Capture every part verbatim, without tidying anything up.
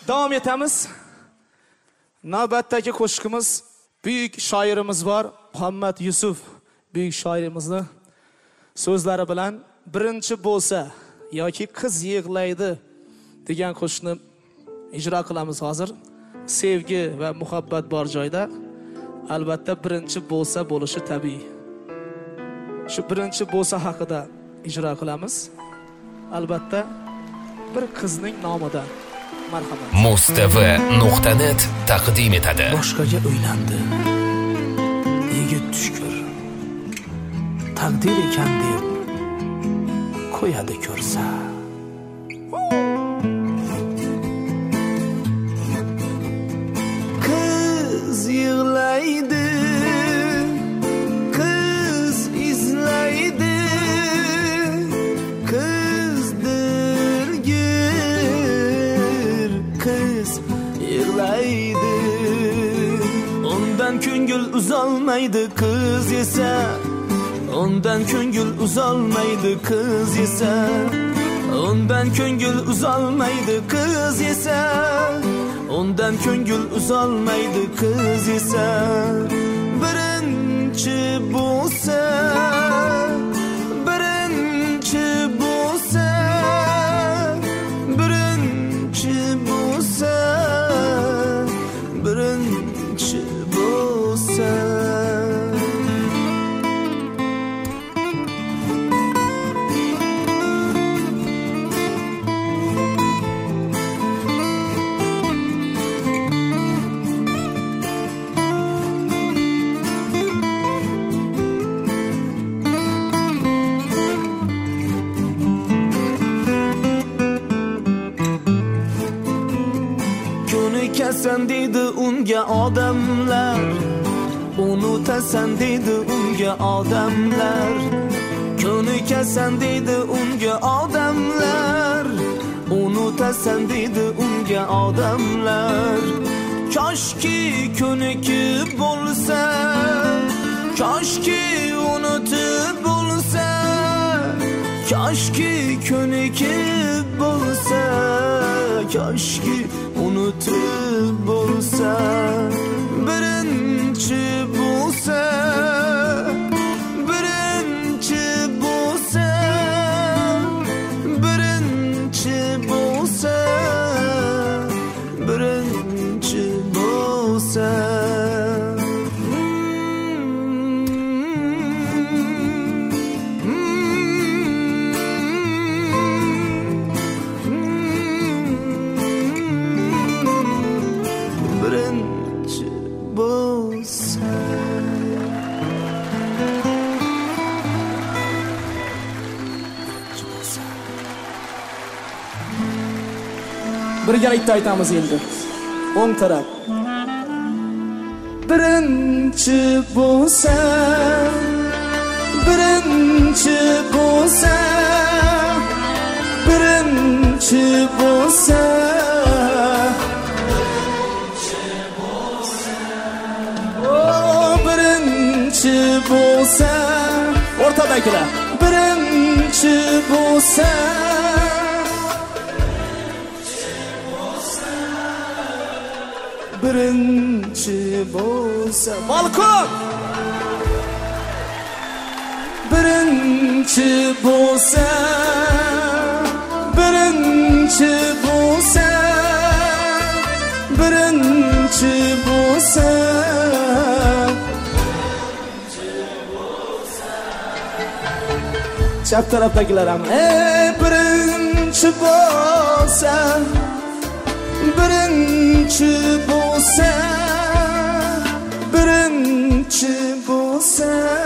Davom etamiz. Navbatdagi qo'shiqimiz buyuk shoirimiz bor, Muhammad Yusuf buyuk shoirimizni so'zlari bilan birinchi bo'lsa yoki qiz yig'laydi degan qo'shiqni ijro qilamiz hozir. Sevgi va muhabbat bor joyda albatta birinchi bo'lsa bo'lishi tabiiy. Shu birinchi bo'lsa haqida ijro qilamiz. Albatta bir qizning nomidan. Marhamat. Mustv nuqta net taqdim etadi. Boshqaga uylandi. Yigit tushkur. Taqdir ekan deb qo'yadi ko'rsa. Qiz yig'laydi. Qiz izlaydi. Ondan ko'ngil uzolmaydi qiz esa, ondan ko'ngil uzolmaydi qiz esa, ondan ko'ngil uzolmaydi qiz esa, ondan ko'ngil uzolmaydi qiz esa. Birinchi bo'lsa, birinchi bo'lsa, birinchi bo'lsa, birinchi bo'lsa. Unutasan deydi unga odamlar, unutasan deydi unga odamlar, ko'nikasan deydi unga odamlar, unutasan deydi unga odamlar. Koshki ko'nikib bo'lsa, koshki unutib bo'lsa, koshki ko'nikib bo'lsa, koshki unutib bo'lsa. Birinchi bo'lsa, birinchi bo'lsa, birinchi bo'lsa, birinchi bo'lsa. Birgalikda aytamiz endi. O'ng taraf. Birinchi bo'lsa, birinchi bo'lsa, birinchi bo'lsa, birinchi bo'lsa. O birinchi bo'lsa, o'rtadagilar. Birinchi bo'lsa, birinchi bo'lsa. Balkon! Birinchi bo'lsa, birinchi bo'lsa, birinchi bo'lsa, chap tarafdagilar ham ey birinchi bo'lsa, birinchi bo'lsa, birinchi bo'lsa.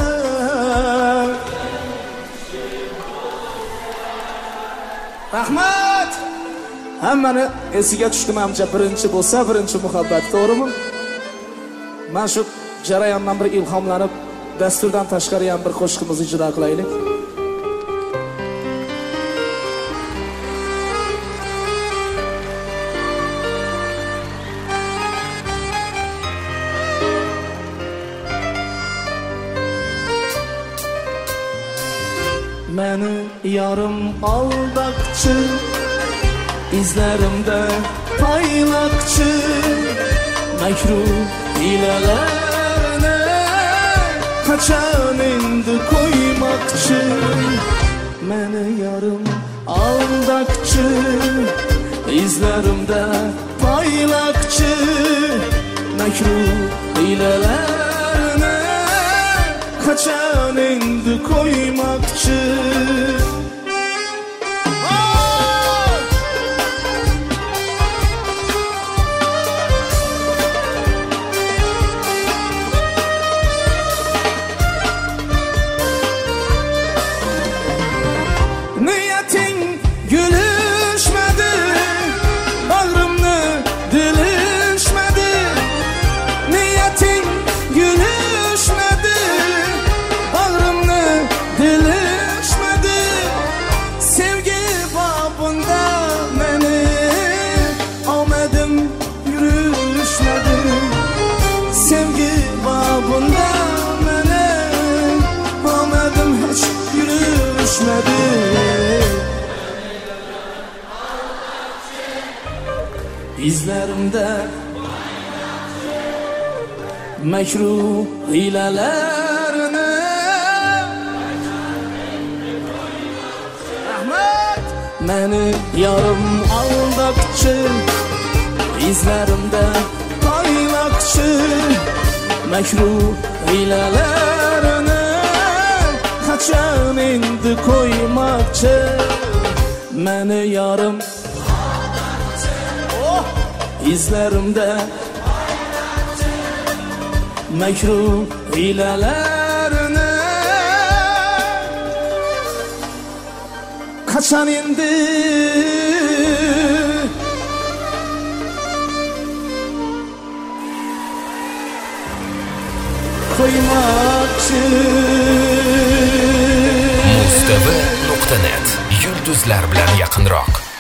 Rahmat. Hammani esiga tushdi menimcha birinchi bo'lsa, birinchi muhabbat, to'g'rimi? Men shu jarayondan bir ilhomlanib, dasturdan tashqari ham bir qo'shiqimizni ijro qilaylik. Meni yorim aldaqchi, izlarimda payla qo'ymoqchi makruh hiylalarni qachon endi qo'ymoqchi meni yorim aldaqchi izlarimda poylaqchi makruh hiylalarni qachon endi qo'ymoqchi niyating gülüşmedi bağrımni dilishmadi niyating gülüşmedi bağrımni dilishmadi sevgi babında meni omadim yurishmadi sevgi babında meni omadim hiç yurishmadi izlerimde makruh hiylalarni rahmat meni yorim aldaqchi izlerimde poylaqchi makruh hiylalarni qachon endi qo'ymoqchi meni yorim izlerimde makruh hiylalarni qachon endi qo'ymoqchi mustv nuqta net yulduzlar bilan yaqinroq